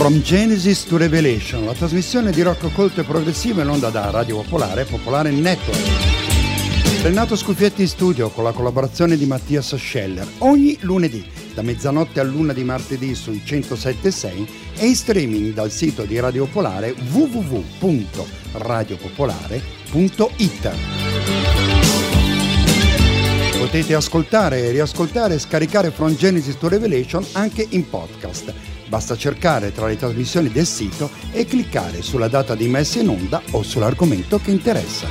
From Genesis to Revelation, la trasmissione di rock colto e progressivo in onda da Radio Popolare, Popolare Network. Renato Scuffietti in studio con la collaborazione di Mattias Scheller ogni lunedì da mezzanotte all'1 di martedì sui 107.6 e in streaming dal sito di Radio Popolare www.radiopopolare.it. Potete ascoltare, riascoltare e scaricare From Genesis to Revelation anche in podcast. Basta cercare tra le trasmissioni del sito e cliccare sulla data di messa in onda o sull'argomento che interessa.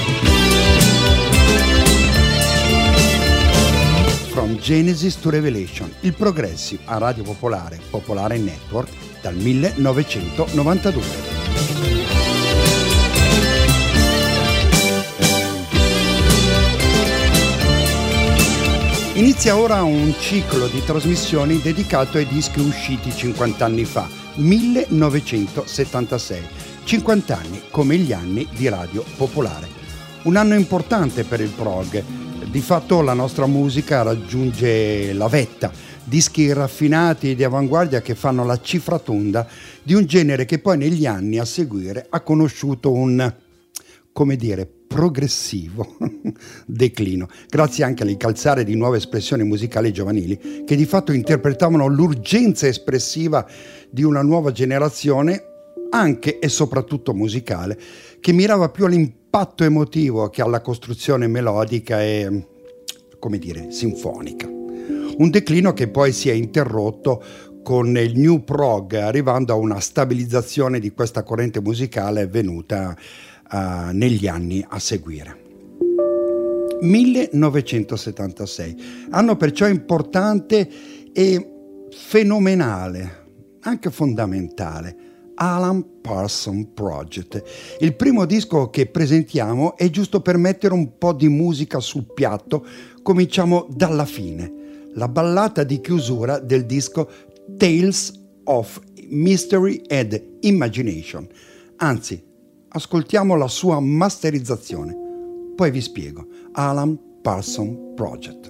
From Genesis to Revelation, il progressive a Radio Popolare, Popolare Network dal 1992. Inizia ora un ciclo di trasmissioni dedicato ai dischi usciti 50 anni fa, 1976. 50 anni come gli anni di Radio Popolare. Un anno importante per il prog. Di fatto la nostra musica raggiunge la vetta. Dischi raffinati e di avanguardia che fanno la cifra tonda di un genere che poi negli anni a seguire ha conosciuto un, come dire, progressivo declino, grazie anche all'incalzare di nuove espressioni musicali giovanili che di fatto interpretavano l'urgenza espressiva di una nuova generazione, anche e soprattutto musicale, che mirava più all'impatto emotivo che alla costruzione melodica e, come dire, sinfonica. Un declino che poi si è interrotto con il new prog, arrivando a una stabilizzazione di questa corrente musicale venuta negli anni a seguire. 1976, anno perciò importante e fenomenale, anche fondamentale, Alan Parsons Project. Il primo disco che presentiamo è giusto per mettere un po' di musica sul piatto. Cominciamo dalla fine, la ballata di chiusura del disco Tales of Mystery and Imagination. Anzi, ascoltiamo la sua masterizzazione, poi vi spiego. Alan Parsons Project.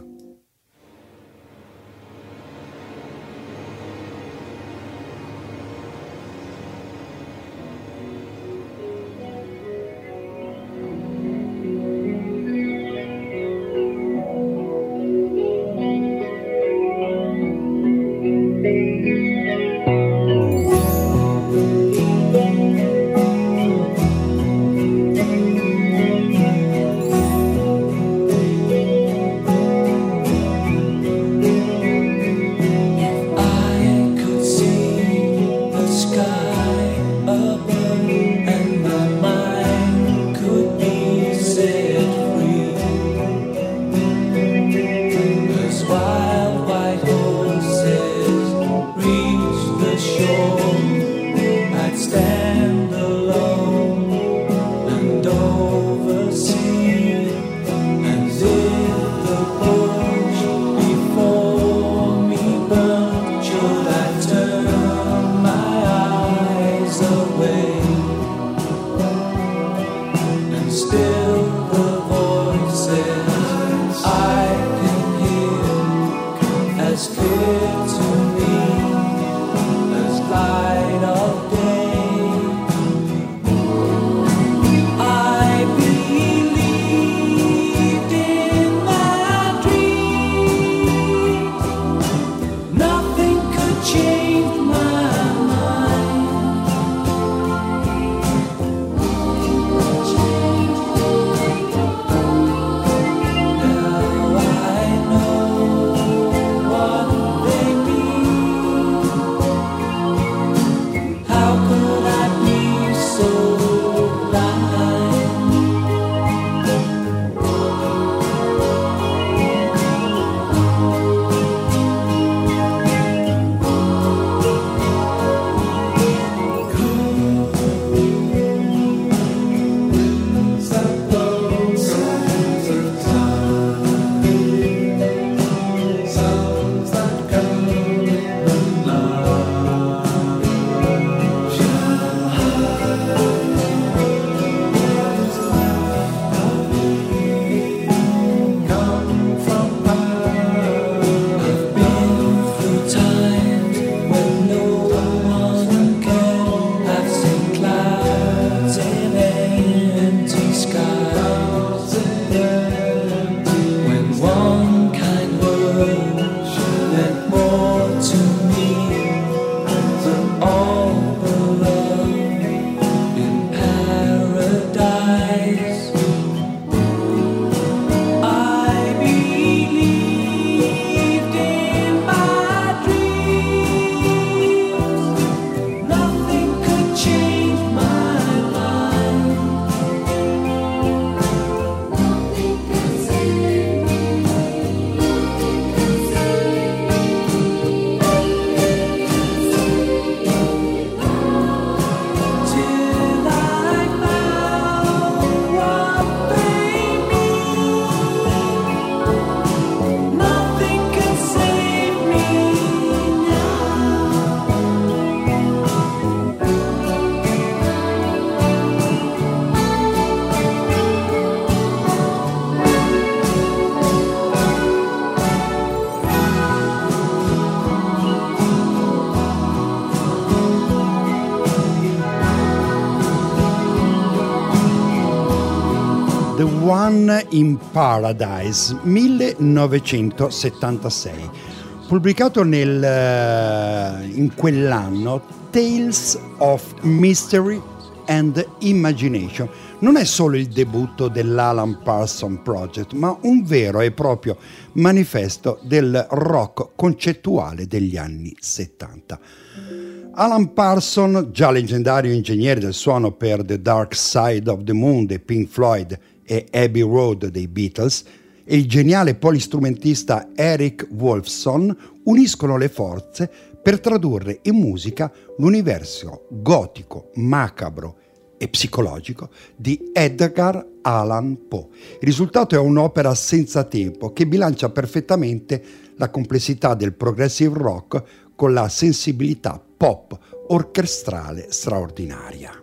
One in Paradise 1976, pubblicato in quell'anno. Tales of Mystery and Imagination non è solo il debutto dell'Alan Parsons Project, ma un vero e proprio manifesto del rock concettuale degli anni 70. Alan Parsons, già leggendario ingegnere del suono per The Dark Side of the Moon dei Pink Floyd e Abbey Road dei Beatles, e il geniale polistrumentista Eric Wolfson uniscono le forze per tradurre in musica l'universo gotico, macabro e psicologico di Edgar Allan Poe. Il risultato è un'opera senza tempo che bilancia perfettamente la complessità del progressive rock con la sensibilità pop orchestrale straordinaria.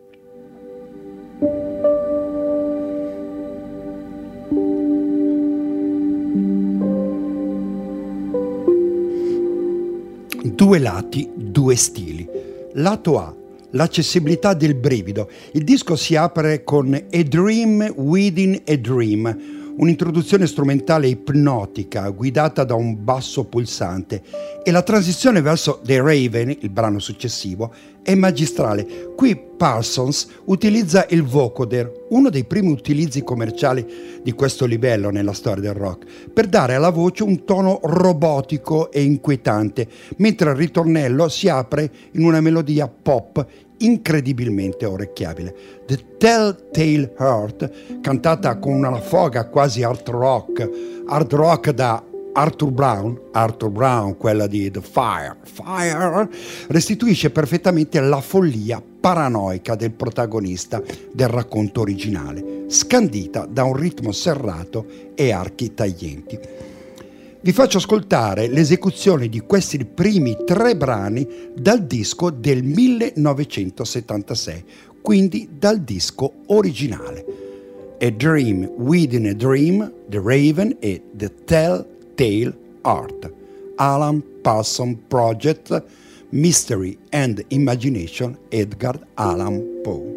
Due lati, due stili. Lato A, l'accessibilità del brivido. Il disco si apre con A Dream Within a Dream, un'introduzione strumentale ipnotica guidata da un basso pulsante, e la transizione verso The Raven, il brano successivo, è magistrale. Qui Parsons utilizza il vocoder, uno dei primi utilizzi commerciali di questo livello nella storia del rock, per dare alla voce un tono robotico e inquietante, mentre il ritornello si apre in una melodia pop incredibilmente orecchiabile. The Telltale Heart, cantata con una foga quasi hard rock da Arthur Brown, quella di The Fire, restituisce perfettamente la follia paranoica del protagonista del racconto originale, scandita da un ritmo serrato e archi taglienti. Vi faccio ascoltare l'esecuzione di questi primi 3 brani dal disco del 1976, quindi dal disco originale. A Dream Within a Dream, The Raven e The Telltale Heart. Alan Parsons Project, Mystery and Imagination, Edgar Allan Poe.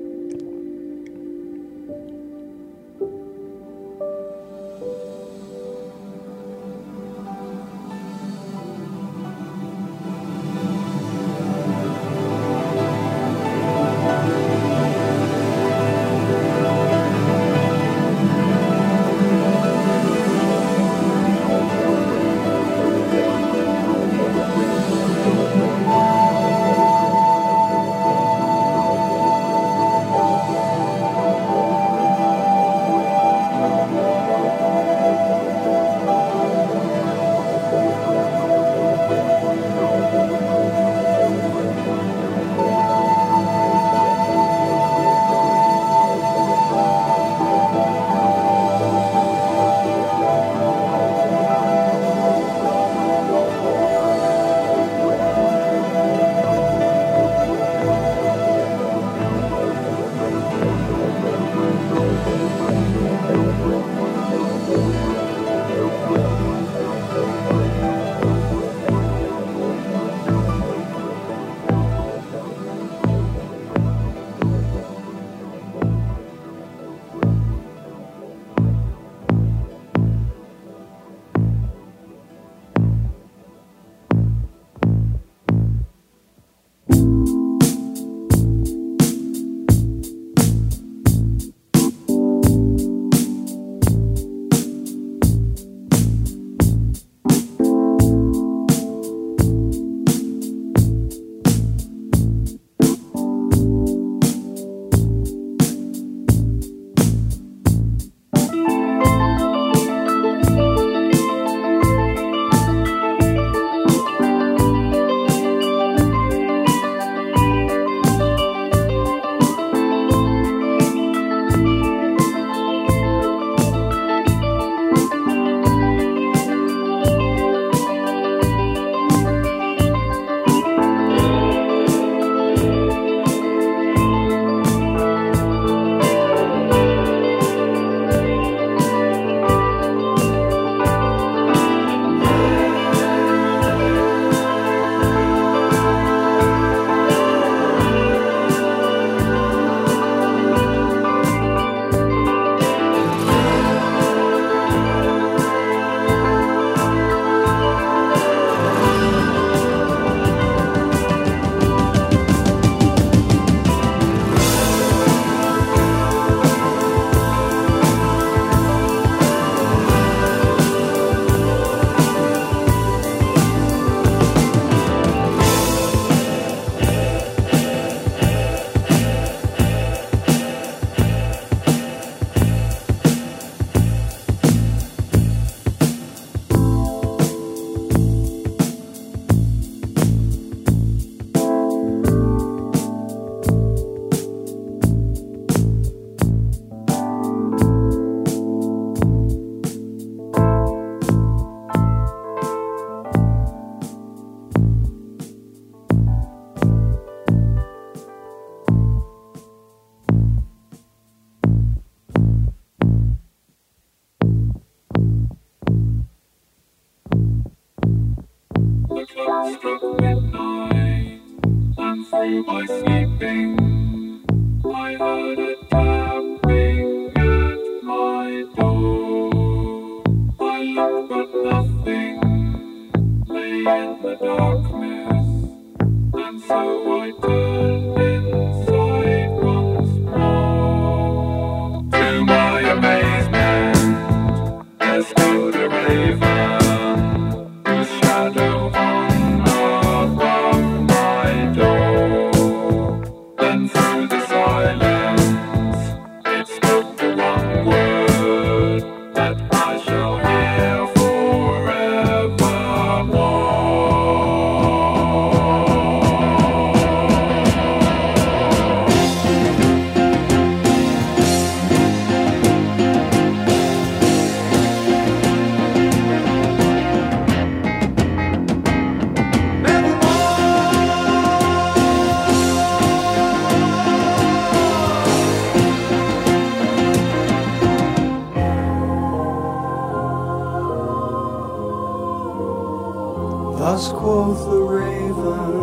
Thus quoth the raven,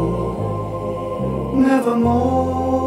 nevermore.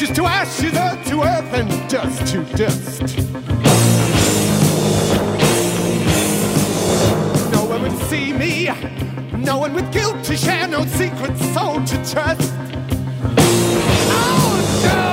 Ashes to ashes, earth to earth, and dust to dust. No one would see me, no one with guilt to share, no secret soul to trust. Oh no!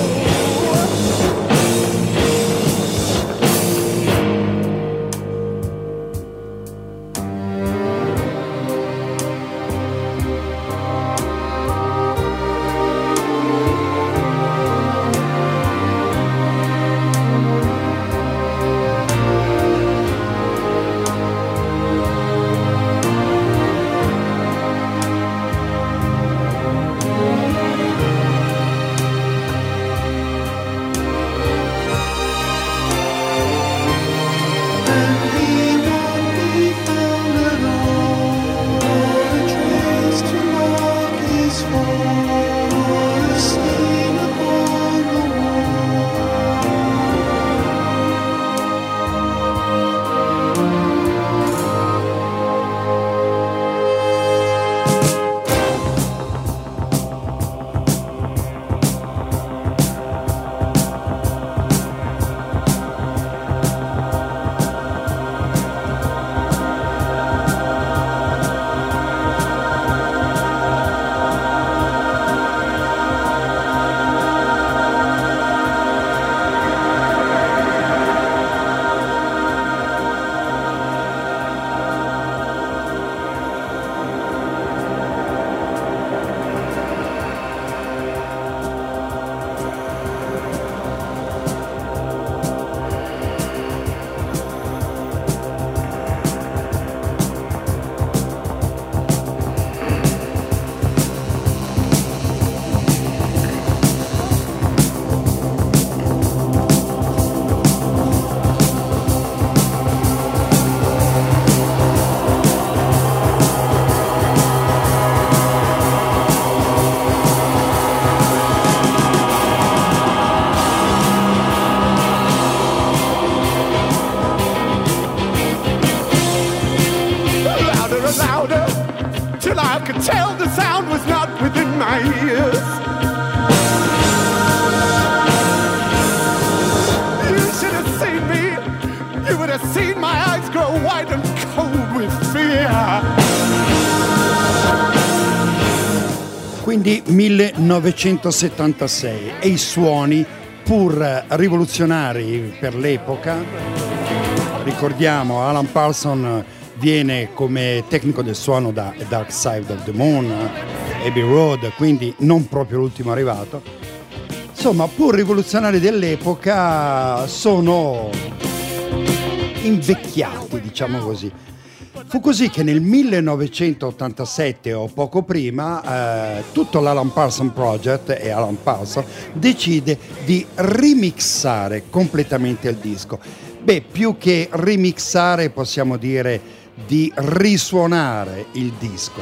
Tell the sound was not within my ears. You should have seen me. You would have seen my eyes grow wide and cold with fear. Quindi 1976 e i suoni, pur rivoluzionari per l'epoca. Ricordiamo Alan Parsons viene come tecnico del suono da Dark Side of the Moon, Abbey Road, quindi non proprio l'ultimo arrivato. Insomma, pur rivoluzionari dell'epoca, sono invecchiati, diciamo così. Fu così che nel 1987 o poco prima tutto l'Alan Parsons Project e Alan Parsons decide di remixare completamente il disco. Beh, più che remixare possiamo dire di risuonare il disco.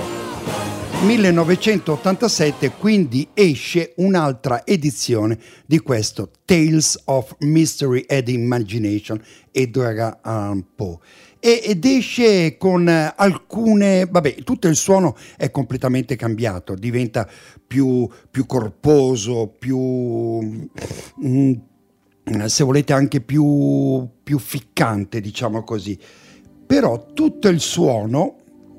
1987 quindi esce un'altra edizione di questo Tales of Mystery and Imagination Edgar Allan Poe ed esce con alcune, tutto il suono è completamente cambiato, diventa più corposo, più se volete anche più ficcante, diciamo così. Però tutto il suono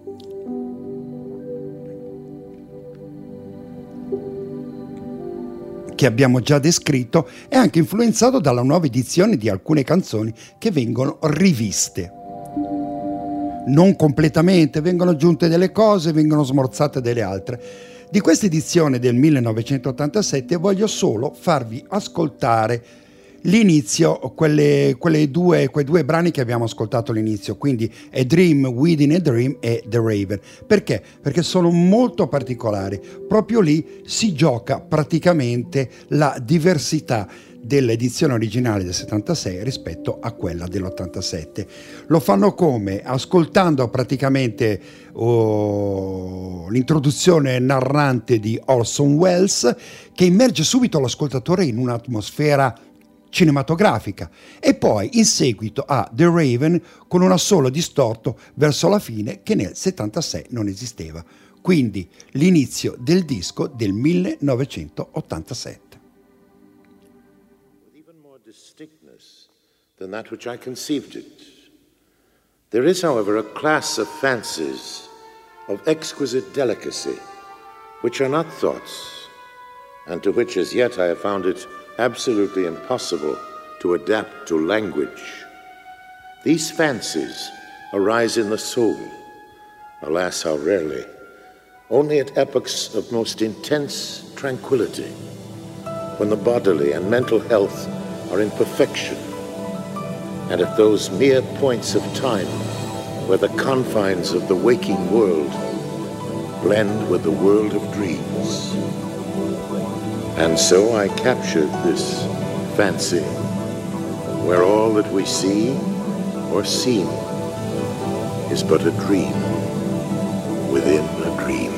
che abbiamo già descritto è anche influenzato dalla nuova edizione di alcune canzoni che vengono riviste. Non completamente, vengono aggiunte delle cose, vengono smorzate delle altre. Di questa edizione del 1987 voglio solo farvi ascoltare l'inizio, quei due brani che abbiamo ascoltato all'inizio, quindi A Dream Within a Dream e The Raven. Perché? Perché sono molto particolari. Proprio lì si gioca praticamente la diversità dell'edizione originale del 76 rispetto a quella dell'87. Lo fanno come? Ascoltando praticamente l'introduzione narrante di Orson Welles, che immerge subito l'ascoltatore in un'atmosfera cinematografica, e poi in seguito a The Raven con un assolo distorto verso la fine che nel 76 non esisteva. Quindi l'inizio del disco del 1987. distinctness than that which I conceived it. There is, however, a class of fancies of exquisite delicacy which are not thoughts, and to which as yet I have found it absolutely impossible to adapt to language. These fancies arise in the soul, alas, how rarely, only at epochs of most intense tranquility, when the bodily and mental health are in perfection, and at those mere points of time where the confines of the waking world blend with the world of dreams. And so I captured this fancy, where all that we see or seem is but a dream within a dream.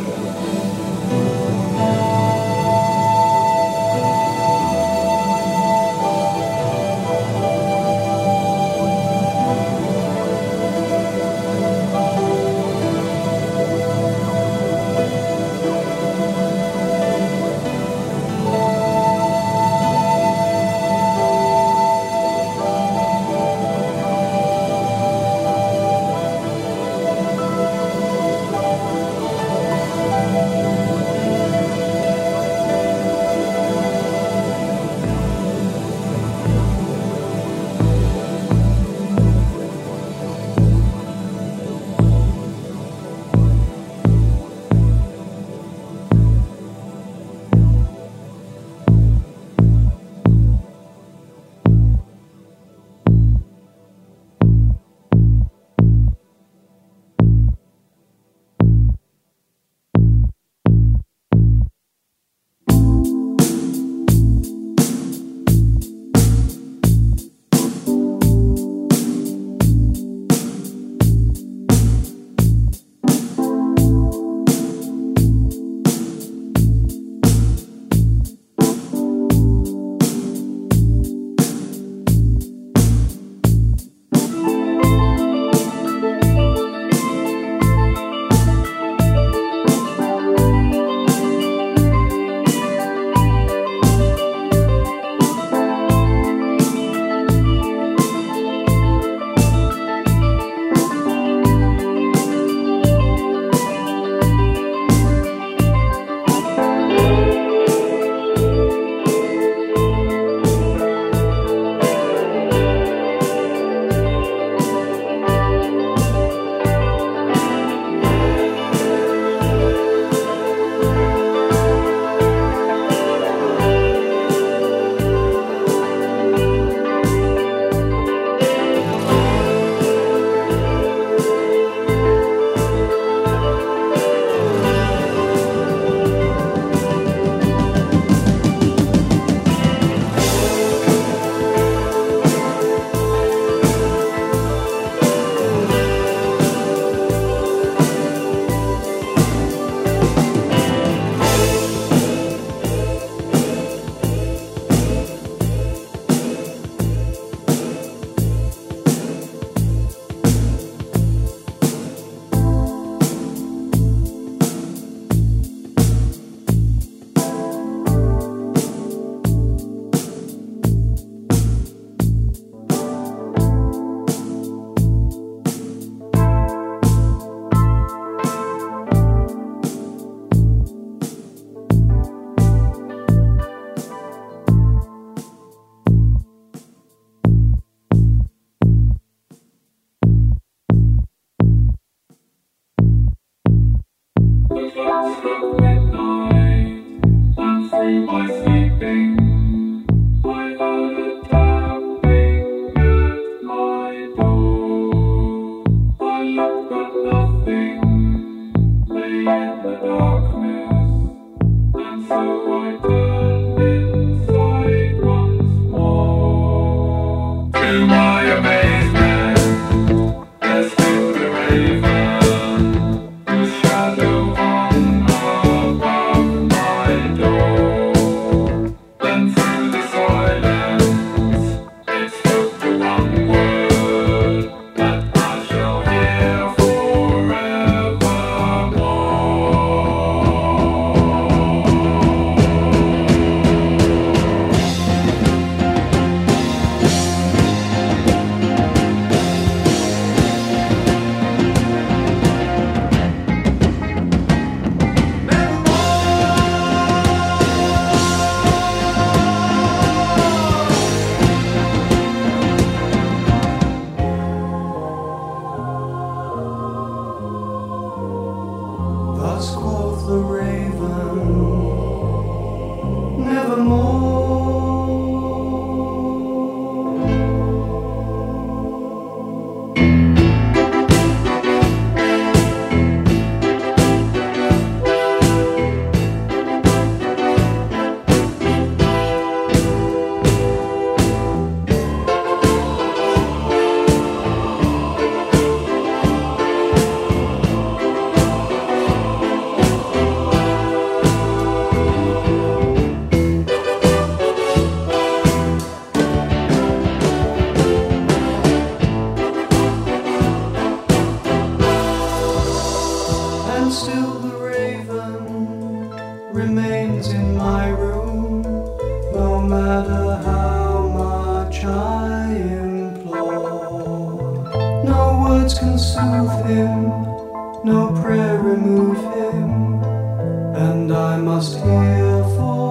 matter how much I implore. No words can soothe him, no prayer remove him, and I must hear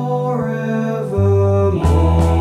forevermore.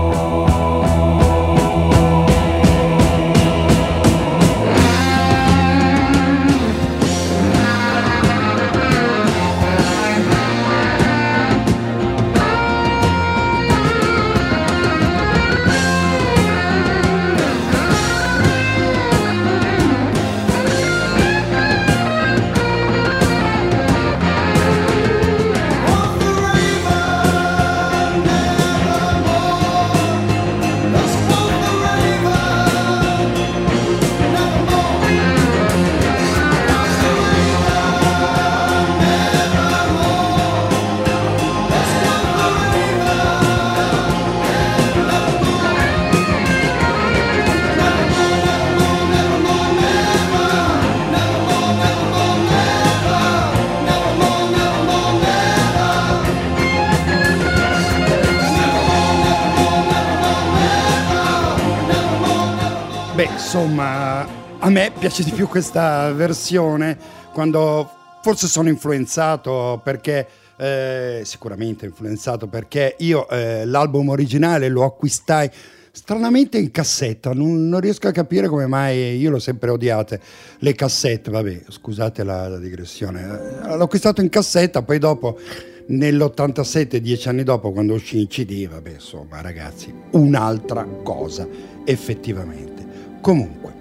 Insomma, a me piace di più questa versione, quando forse sono influenzato perché sicuramente influenzato perché io l'album originale lo acquistai stranamente in cassetta, non riesco a capire come mai. Io l'ho sempre odiate le cassette, vabbè, scusate la digressione. L'ho acquistato in cassetta, poi dopo nell'87, 10 anni dopo, quando uscì in CD, vabbè, insomma ragazzi, un'altra cosa effettivamente. Comunque,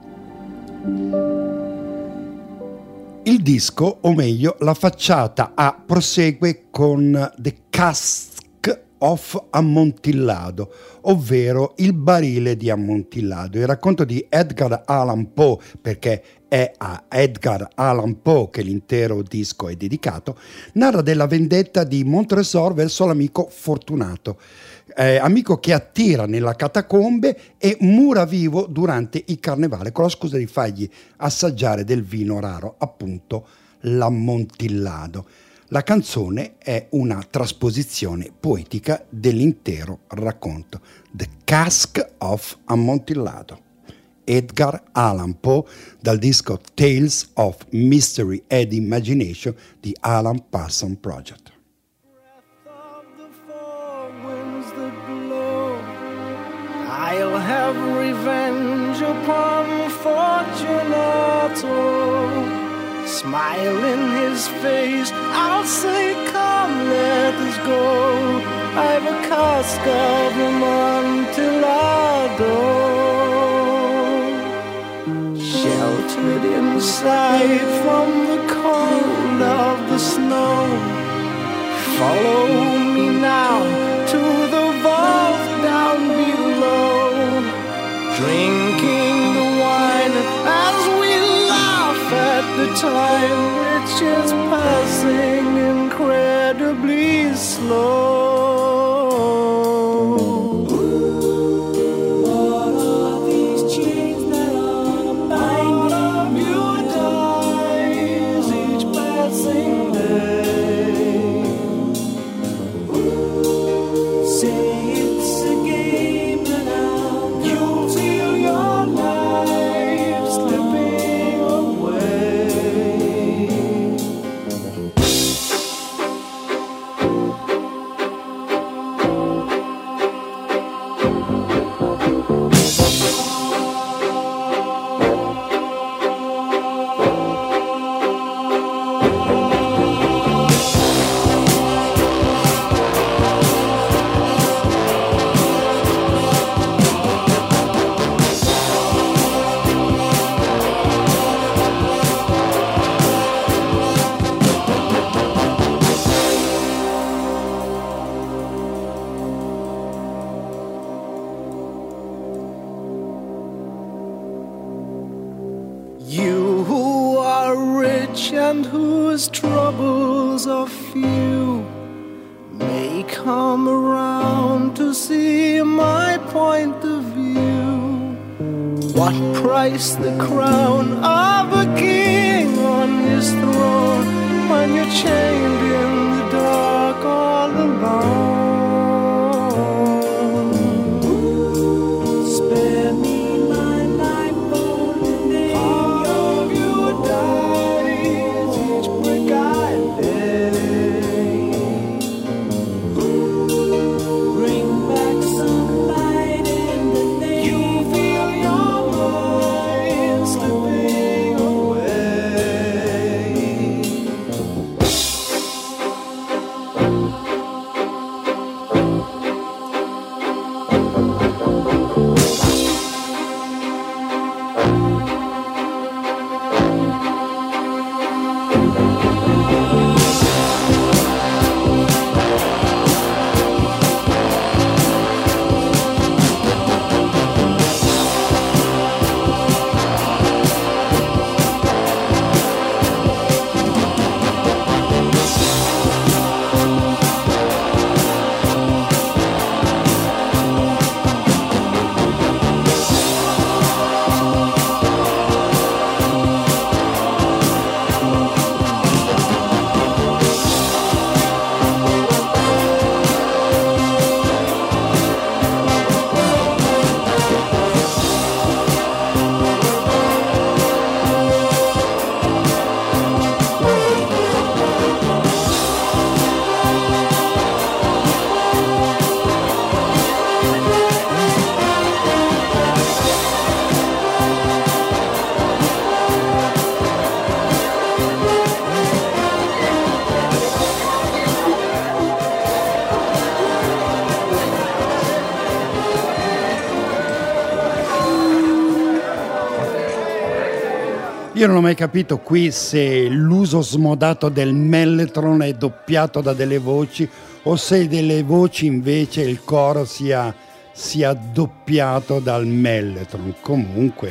il disco, o meglio la facciata A, prosegue con The Cask of Amontillado, ovvero il barile di Amontillado, il racconto di Edgar Allan Poe, perché è a Edgar Allan Poe che l'intero disco è dedicato, narra della vendetta di Montresor verso l'amico Fortunato, amico che attira nella catacombe e mura vivo durante il carnevale con la scusa di fargli assaggiare del vino raro, appunto l'Amontillado. La canzone è una trasposizione poetica dell'intero racconto, The Cask of Amontillado. Edgar Allan Poe, dal disco Tales of Mystery and Imagination di Alan Parsons Project. I'll have revenge upon Fortunato. Smile in his face, I'll say, come, let us go. I've a cask of Amontillado, sheltered inside from the cold of the snow. Follow me now to the vault down below, drinking the wine as we laugh at the time which is passing incredibly slow. What are these chains that are binding you dies each passing day? Say it's a game and you'll feel your life slipping away. You who are rich and whose troubles are few may come around to see my point of view. What price the crown of a king on his throne when you're chained in the dark all alone? Io non ho mai capito qui se l'uso smodato del mellotron è doppiato da delle voci o se delle voci invece il coro sia doppiato dal mellotron. Comunque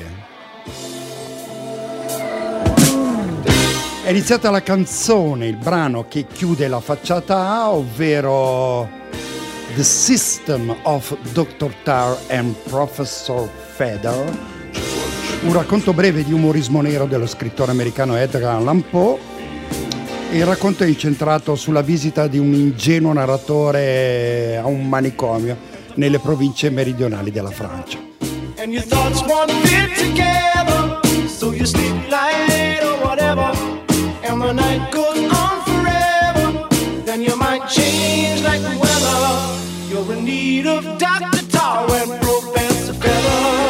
è iniziata la canzone, il brano che chiude la facciata A, ovvero The System of Dr. Tarr and Professor Feder, un racconto breve di umorismo nero dello scrittore americano Edgar Allan Poe. Il racconto è incentrato sulla visita di un ingenuo narratore a un manicomio nelle province meridionali della Francia. And your thoughts won't fit together, so you sleep light or whatever, and the night goes on forever, then your mind change like the weather. You're in need of Dr. Tarr and Professor Feder.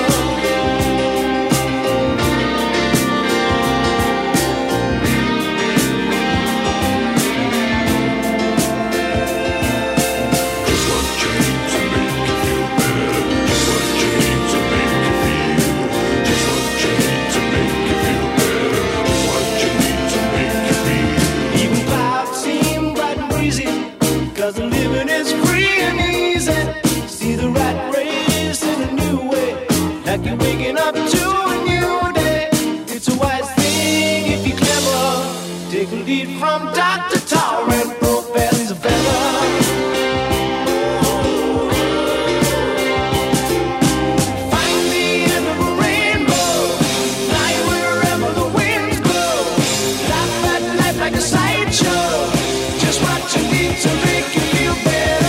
You're waking up to a new day. It's a wise thing if you're clever. Take a lead from Dr. Tarr and Professor Feder. Find the end of a rainbow, fly wherever the winds blow. Laugh at life like a sideshow. Just what you need to make you feel better.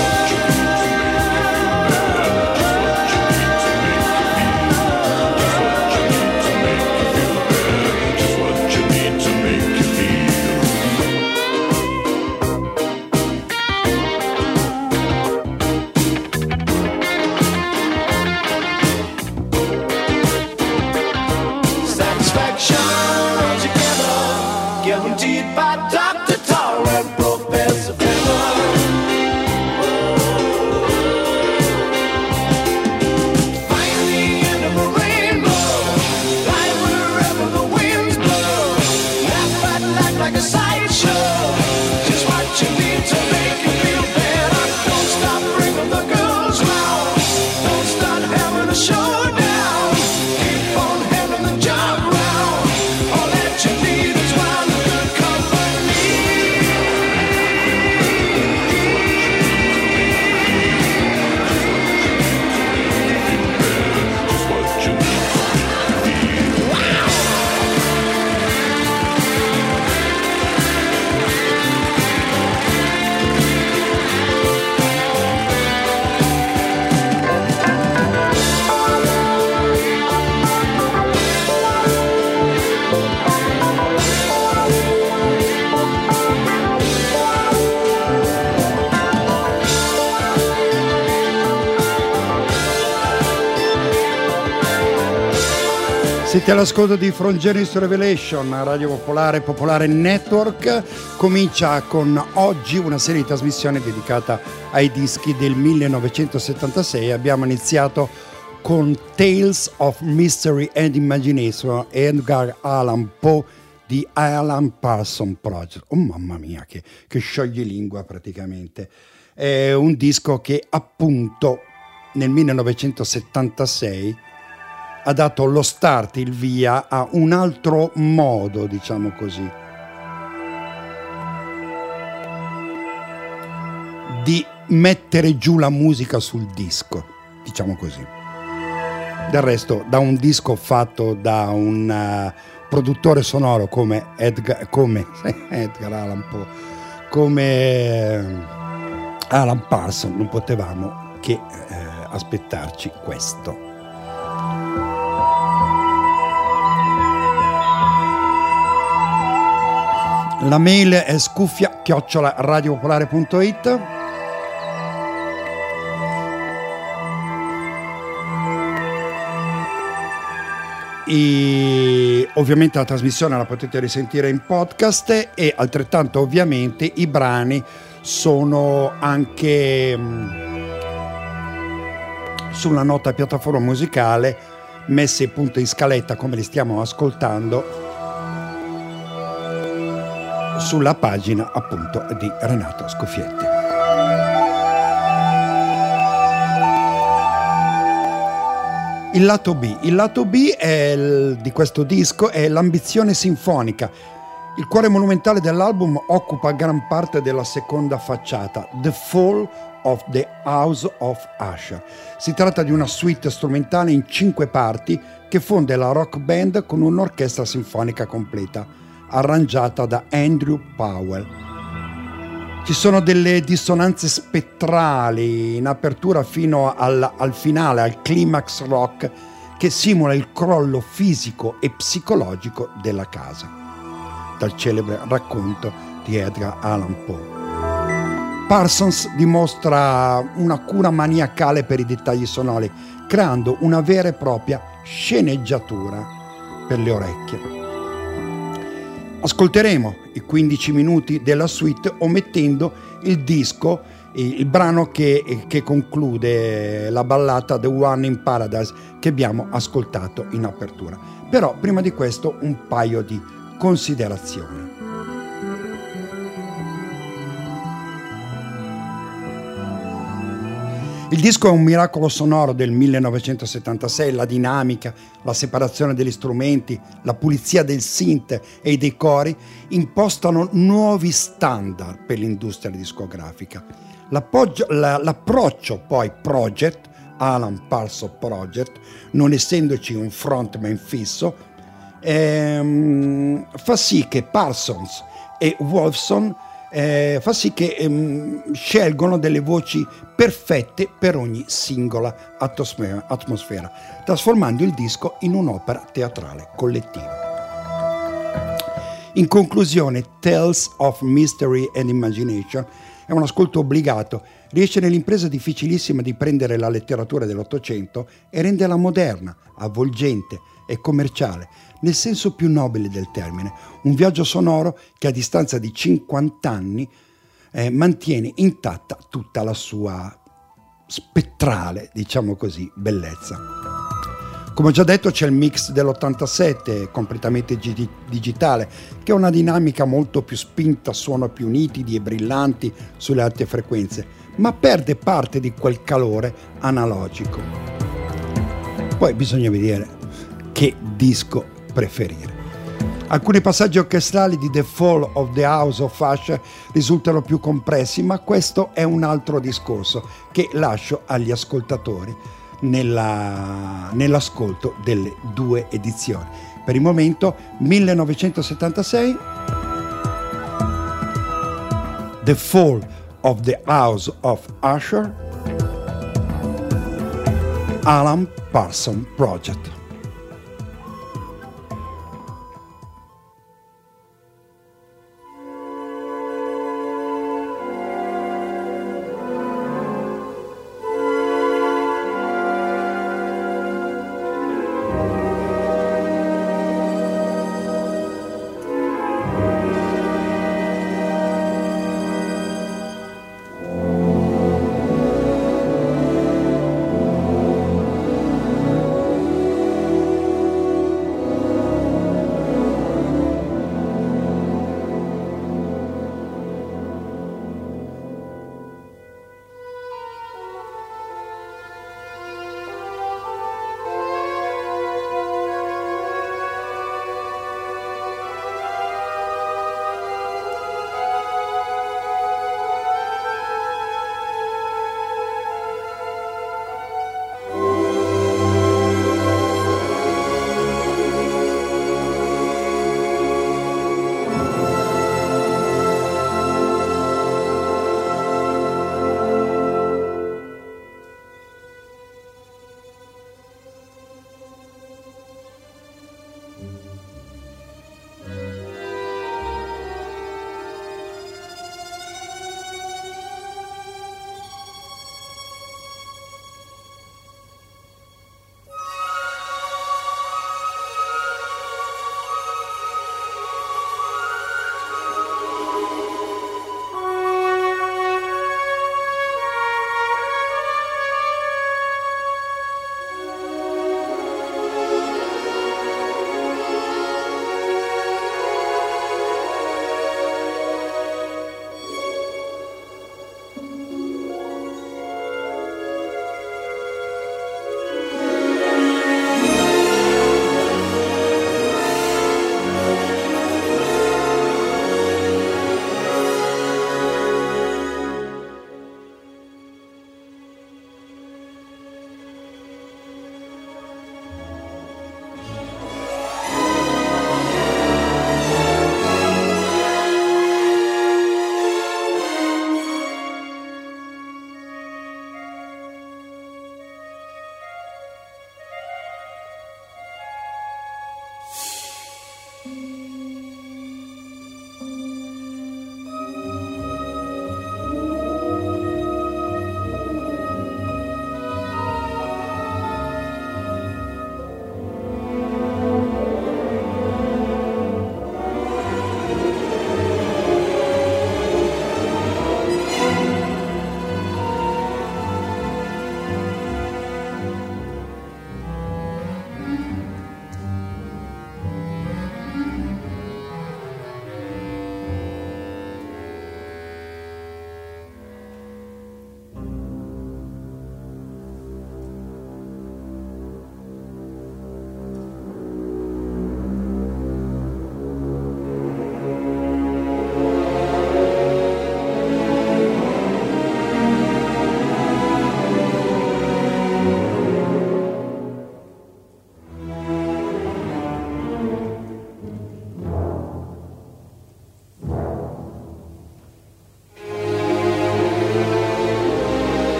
Siete all'ascolto di From Genesis to Revelation, Radio Popolare, Popolare Network. Comincia con oggi una serie di trasmissioni dedicata ai dischi del 1976. Abbiamo iniziato con Tales of Mystery and Imagination, Edgar Allan Poe di Alan Parsons Project. Oh mamma mia, che scioglilingua praticamente. È un disco che appunto nel 1976 ha dato lo start, il via a un altro modo, diciamo così, di mettere giù la musica sul disco, diciamo così. Del resto, da un disco fatto da un produttore sonoro come Edgar Allan Poe, come Alan Parsons, non potevamo che aspettarci questo. La mail è scuffia@radiopopolare.it. E ovviamente la trasmissione la potete risentire in podcast, e altrettanto ovviamente i brani sono anche sulla nota piattaforma musicale messi appunto in scaletta come li stiamo ascoltando sulla pagina appunto di Renato Scoffietti. Il lato B di questo disco è l'ambizione sinfonica. Il cuore monumentale dell'album occupa gran parte della seconda facciata, The Fall of the House of Usher. Si tratta di una suite strumentale in 5 parti che fonde la rock band con un'orchestra sinfonica completa, arrangiata da Andrew Powell. Ci sono delle dissonanze spettrali in apertura fino al finale, al climax rock, che simula il crollo fisico e psicologico della casa, dal celebre racconto di Edgar Allan Poe. Parsons dimostra una cura maniacale per i dettagli sonori, creando una vera e propria sceneggiatura per le orecchie. Ascolteremo i 15 minuti della suite omettendo il disco, il brano che conclude la ballata The One in Paradise che abbiamo ascoltato in apertura. Però prima di questo un paio di considerazioni. Il disco è un miracolo sonoro del 1976, la dinamica, la separazione degli strumenti, la pulizia del synth e dei cori impostano nuovi standard per l'industria discografica. L'approccio poi Project, Alan Parsons Project, non essendoci un frontman fisso, fa sì che Parsons e Wolfson fa sì che scelgono delle voci perfette per ogni singola atmosfera, trasformando il disco in un'opera teatrale collettiva. In conclusione, Tales of Mystery and Imagination è un ascolto obbligato, riesce nell'impresa difficilissima di prendere la letteratura dell'Ottocento e renderla moderna, avvolgente e commerciale, nel senso più nobile del termine, un viaggio sonoro che a distanza di 50 anni mantiene intatta tutta la sua spettrale, diciamo così, bellezza. Come ho già detto, c'è il mix dell'87 completamente digitale, che ha una dinamica molto più spinta, suono più nitidi e brillanti sulle alte frequenze, ma perde parte di quel calore analogico. Poi bisogna vedere che disco preferire. Alcuni passaggi orchestrali di The Fall of the House of Usher risultano più compressi, ma questo è un altro discorso che lascio agli ascoltatori nell'ascolto delle 2 edizioni. Per il momento 1976, The Fall of the House of Usher, Alan Parsons Project.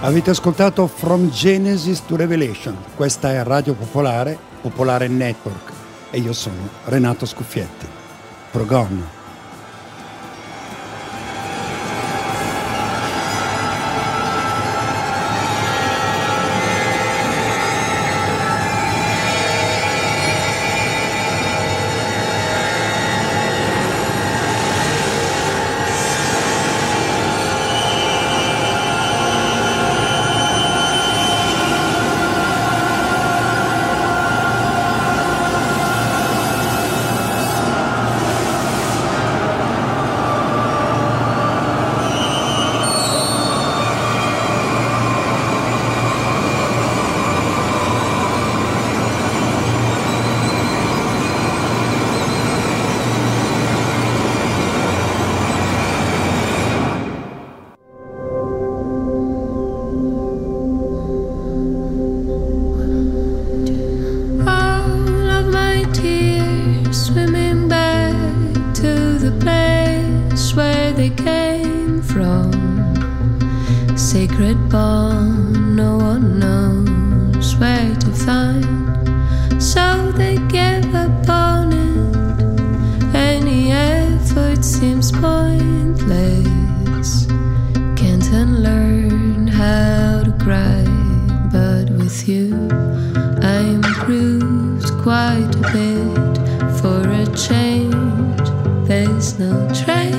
Avete ascoltato From Genesis to Revelation. Questa è Radio Popolare, Popolare Network, e io sono Renato Scuffietti. Progon. Quite a bit for a change. There's no trace.